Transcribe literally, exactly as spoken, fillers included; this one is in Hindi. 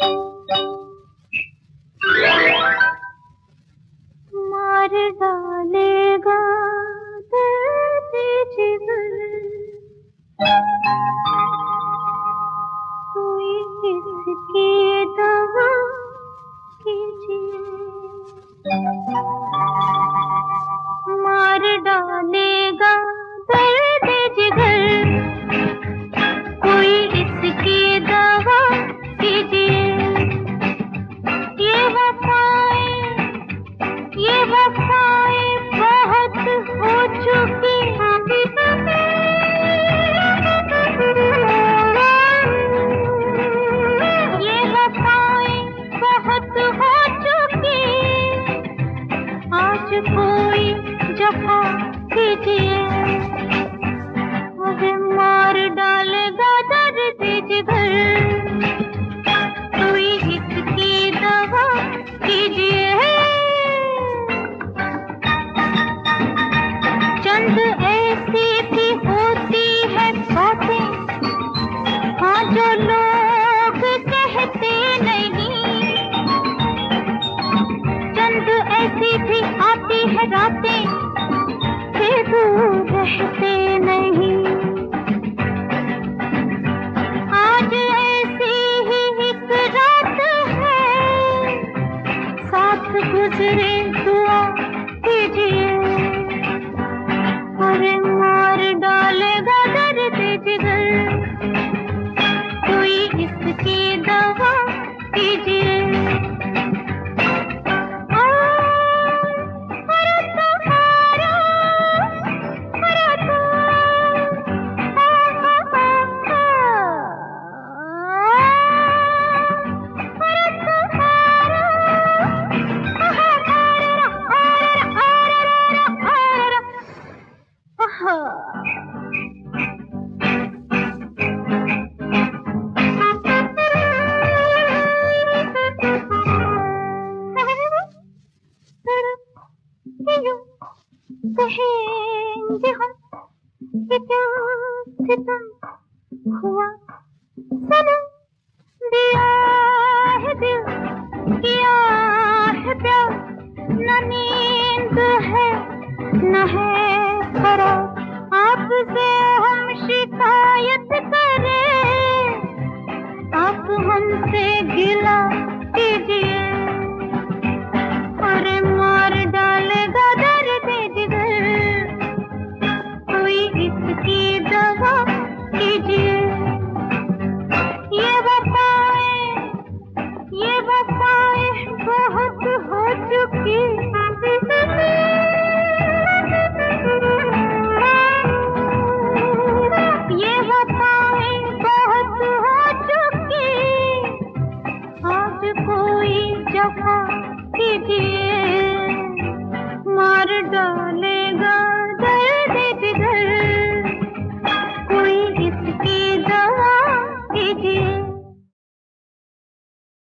मार डालेगा दर्द जिगर, कोई इसकी दवा कीजिए। मार डालेगा दर्द जिगर, कोई इसकी दवा कीजिए। ये वफाएं ये वफाएं बहुत हो चुकी, ये वफाएं बहुत हो चुकी, आज कोई जफा कीजिए। मुझे मार डालेगा दर्द जिगर, कोई इसकी दवा कीजिए। चंद ऐसी भी होती है बातें, हाँ जो लोग कहते नहीं। चंद ऐसी भी आती है रातें के दूर रहते नहीं। आज ऐसी ही एक रात है, साथ गुजरे दुआ कीजिए। अरे मार डालेगा दर्द जिगर, कोई इसकी दवा कीजिए। कहेंगे हम कि क्या सितम हुआ, सनम दिया है दिल, किया है प्यार, न नींद है न है फरार। आपसे हम शिकायत करें, आप हमसे गिला कीजिए। अरे मार डालेगा दर्द जिगर, कोई इसकी दवा कीजिए। ये वफाएं ये वफाएं बहुत हो चुकी, ये वफाएं बहुत हो चुकी, आज कोई जफा कीजिए।